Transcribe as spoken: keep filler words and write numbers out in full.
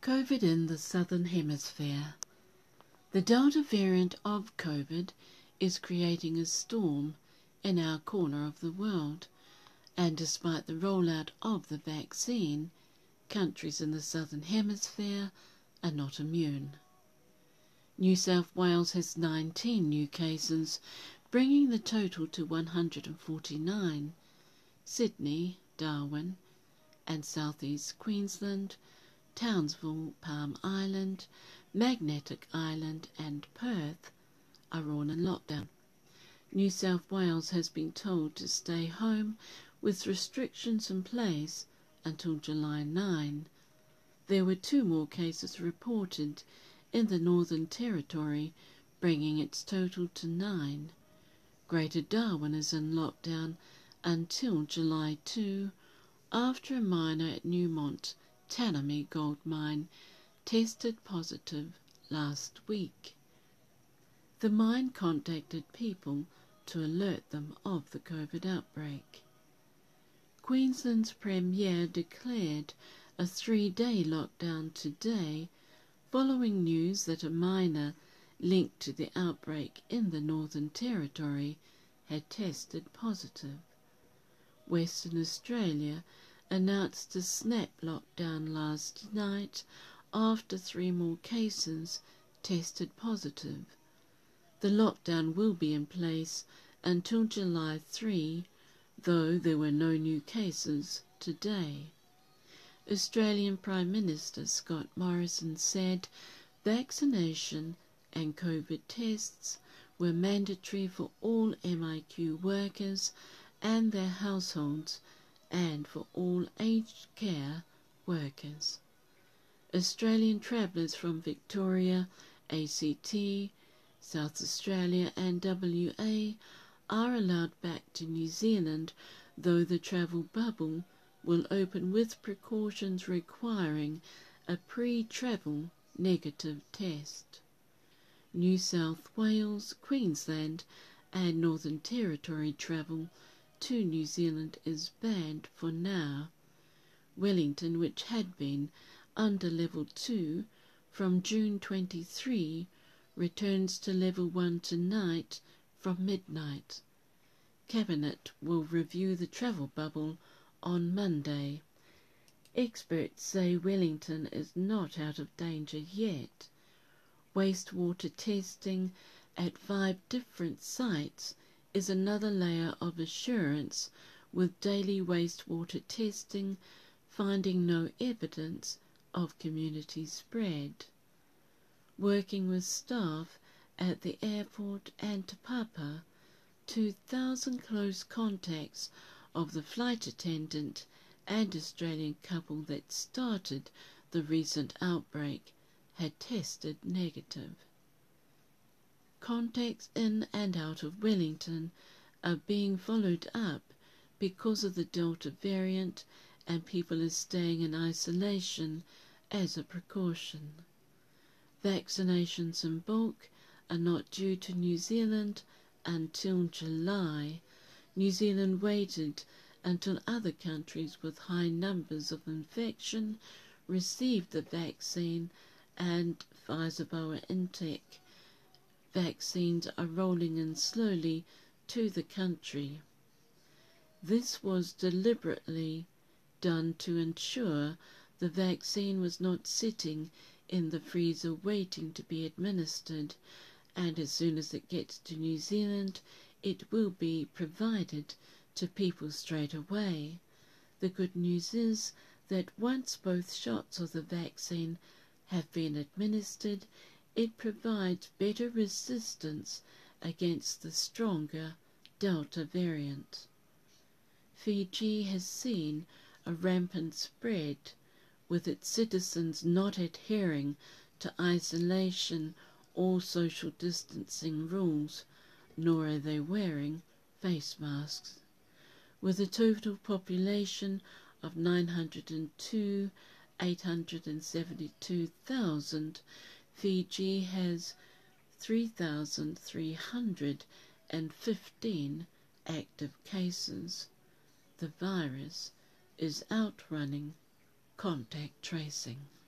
COVID in the Southern Hemisphere. The Delta variant of COVID is creating a storm in our corner of the world, and despite the rollout of the vaccine, countries in the Southern Hemisphere are not immune. New South Wales has nineteen new cases, bringing the total to one hundred forty-nine. Sydney, Darwin, and southeast Queensland, Townsville, Palm Island, Magnetic Island and Perth are all in lockdown. New South Wales has been told to stay home with restrictions in place until July ninth. There were two more cases reported in the Northern Territory, bringing its total to nine. Greater Darwin is in lockdown until July second after a miner at Newmont Tanami Gold Mine tested positive last week. The mine contacted people to alert them of the COVID outbreak. Queensland's Premier declared a three-day lockdown today following news that a miner linked to the outbreak in the Northern Territory had tested positive. Western Australia announced a snap lockdown last night after three more cases tested positive. The lockdown will be in place until July third, though there were no new cases today. Australian Prime Minister Scott Morrison said vaccination and COVID tests were mandatory for all M I Q workers and their households and for all aged care workers. Australian travellers from Victoria, A C T, South Australia and W A are allowed back to New Zealand, though the travel bubble will open with precautions requiring a pre-travel negative test. New South Wales, Queensland and Northern Territory travel to New Zealand is banned for now. Wellington, which had been under level two from June twenty-third, returns to level one tonight from midnight. Cabinet will review the travel bubble on Monday. Experts say Wellington is not out of danger yet. Wastewater testing at five different sites is another layer of assurance, with daily wastewater testing finding no evidence of community spread. Working with staff at the airport and Te Papa, two thousand close contacts of the flight attendant and Australian couple that started the recent outbreak had tested negative. Contacts in and out of Wellington are being followed up because of the Delta variant, and people are staying in isolation as a precaution. Vaccinations in bulk are not due to New Zealand until July. New Zealand waited until other countries with high numbers of infection received the vaccine, and Pfizer-BioNTech vaccines are rolling in slowly to the country. This was deliberately done to ensure the vaccine was not sitting in the freezer waiting to be administered, and as soon as it gets to New Zealand, it will be provided to people straight away. The good news is that once both shots of the vaccine have been administered, it provides better resistance against the stronger Delta variant. Fiji has seen a rampant spread, with its citizens not adhering to isolation or social distancing rules, nor are they wearing face masks. With a total population of nine hundred two, eight hundred seventy-two thousand, Fiji has three thousand three hundred fifteen active cases. The virus is outrunning contact tracing.